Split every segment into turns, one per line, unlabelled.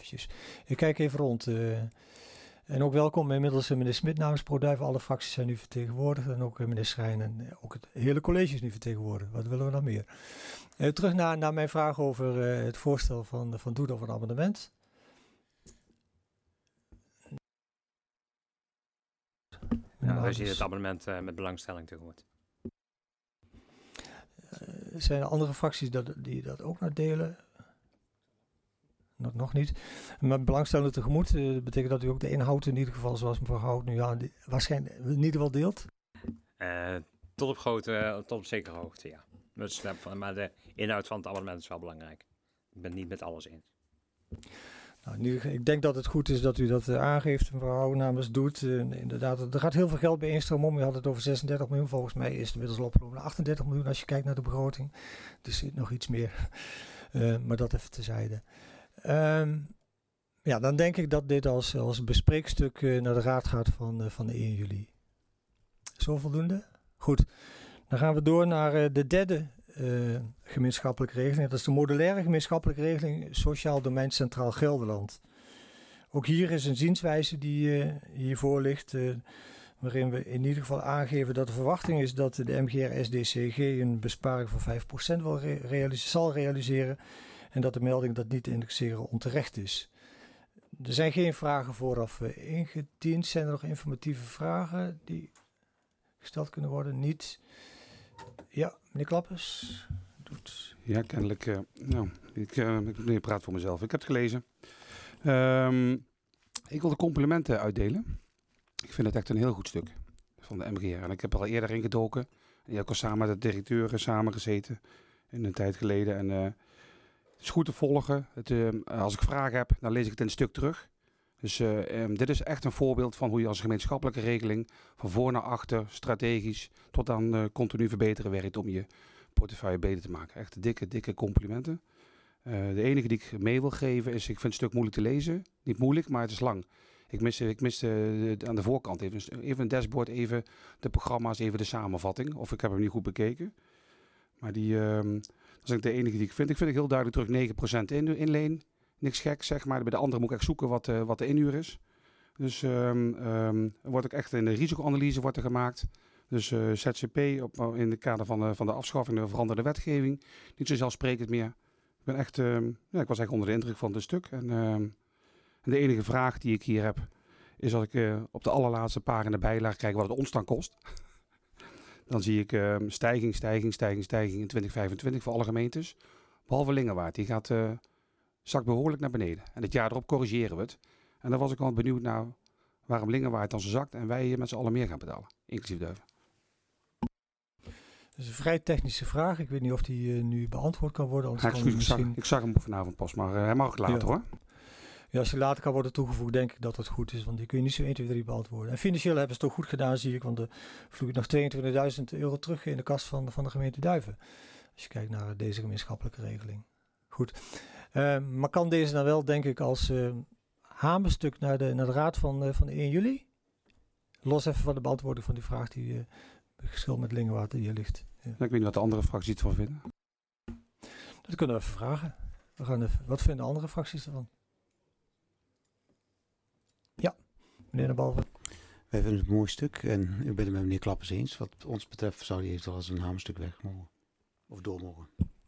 eventjes. Ik kijk even rond. En ook welkom inmiddels meneer Smit namens ProDuiven. Alle fracties zijn nu vertegenwoordigd. En ook meneer Schrijn en ook het hele college is nu vertegenwoordigd. Wat willen we nog meer? Terug naar mijn vraag over het voorstel van Doet over een amendement.
Ja, wij zien het abonnement met belangstelling tegemoet.
Zijn er andere fracties die dat ook nog delen? Nog niet. Maar belangstelling tegemoet betekent dat u ook de inhoud in ieder geval, zoals mevrouw Hout nu waarschijnlijk in ieder geval deelt?
Tot op zekere hoogte, ja. Maar de inhoud van het abonnement is wel belangrijk. Ik ben het niet met alles eens.
Nou, ik denk dat het goed is dat u dat aangeeft, mevrouw namens Doet. Inderdaad, er gaat heel veel geld bij instroom om. U had het over 36 miljoen. Volgens mij is het inmiddels opgelopen naar 38 miljoen als je kijkt naar de begroting. Dus zit nog iets meer. Maar dat even terzijde. Dan denk ik dat dit als bespreekstuk naar de raad gaat van de 1 juli. Zo voldoende? Goed. Dan gaan we door naar de derde gemeenschappelijke regeling. Dat is de modulaire gemeenschappelijke regeling Sociaal Domein Centraal Gelderland. Ook hier is een zienswijze die hiervoor ligt, waarin we in ieder geval aangeven dat de verwachting is dat de MGR-SDCG een besparing van 5% zal realiseren en dat de melding dat niet te indexeren onterecht is. Er zijn geen vragen vooraf ingediend. Zijn er nog informatieve vragen die gesteld kunnen worden? Niet. Ja, meneer Klappers. Doet.
Ja, kennelijk. Ik praat voor mezelf. Ik heb het gelezen. Ik wil de complimenten uitdelen. Ik vind het echt een heel goed stuk van de MGR. En ik heb er al eerder in gedoken. En ook al samen met de directeur samengezeten in een tijd geleden. En het is goed te volgen. Als ik vragen heb, dan lees ik het in een stuk terug. Dus dit is echt een voorbeeld van hoe je als gemeenschappelijke regeling van voor naar achter, strategisch, tot aan continu verbeteren werkt om je portefeuille beter te maken. Echt dikke complimenten. De enige die ik mee wil geven is, ik vind het stuk moeilijk te lezen. Niet moeilijk, maar het is lang. Ik mis aan de voorkant even een dashboard, even de programma's, even de samenvatting. Of ik heb hem niet goed bekeken. Maar dat is eigenlijk de enige die ik vind. Ik vind het heel duidelijk terug 9% inleen. Niks gek, zeg maar. Bij de andere moet ik echt zoeken wat de inhuur is. Dus er wordt ook echt een risicoanalyse wordt er gemaakt. Dus ZCP in het kader van de afschaffing en de veranderde wetgeving. Niet zo zelfsprekend meer. Ik ben echt, ik was echt onder de indruk van het stuk. En de enige vraag die ik hier heb, is als ik op de allerlaatste pagina bijlage kijk wat het ons dan kost. Dan zie ik stijging in 2025 voor alle gemeentes. Behalve Lingewaard, die zakt behoorlijk naar beneden. En het jaar erop corrigeren we het. En dan was ik al benieuwd naar waarom Lingewaard dan zo zakt en wij met z'n allen meer gaan betalen, inclusief Duiven.
Dat is een vrij technische vraag. Ik weet niet of die nu beantwoord kan worden.
Ik zag hem vanavond pas, maar hij mag ook later hoor.
Ja, als die later kan worden toegevoegd, denk ik dat het goed is. Want die kun je niet zo 1, 2, 3 beantwoorden. En financieel hebben ze het toch goed gedaan, zie ik. Want er vloeit nog €22.000 terug in de kas van de gemeente Duiven. Als je kijkt naar deze gemeenschappelijke regeling. Goed. Maar kan deze dan wel, denk ik, als hamerstuk naar de raad van de 1 juli? Los even van de beantwoording van die vraag die geschil met Lingewaard hier ligt. Ja.
Ik weet niet wat de andere fracties ervan vinden.
Dat kunnen we even vragen. Wat vinden andere fracties ervan? Ja, meneer De Balve.
Wij vinden het een mooi stuk en ik ben het met meneer Klappers eens. Wat ons betreft zou die eventueel als een hamerstuk weg mogen. Of door mogen.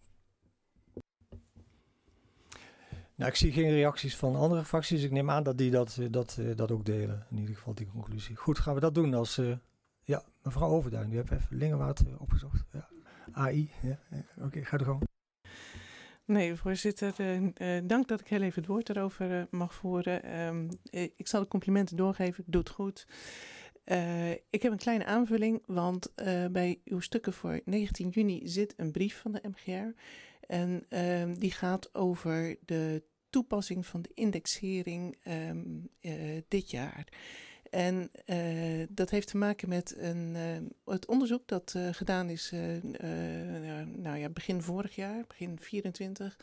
Nou, ik zie geen reacties van andere fracties. Ik neem aan dat die dat ook delen. In ieder geval die conclusie. Goed, gaan we dat doen als... mevrouw Overduin, u hebt even Lingewaard opgezocht. Ja. AI, ja. Oké, ga er gewoon.
Nee, voorzitter, dank dat ik heel even het woord erover mag voeren. Ik zal de complimenten doorgeven, doet goed. Ik heb een kleine aanvulling, want bij uw stukken voor 19 juni zit een brief van de MGR. En die gaat over de toepassing van de indexering dit jaar. En dat heeft te maken met het onderzoek dat gedaan is begin vorig jaar, begin 24.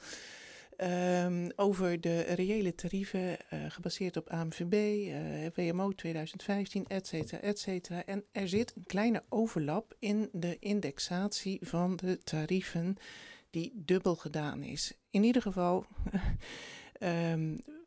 Over de reële tarieven gebaseerd op AMVB, WMO 2015, et cetera, et cetera. En er zit een kleine overlap in de indexatie van de tarieven die dubbel gedaan is. In ieder geval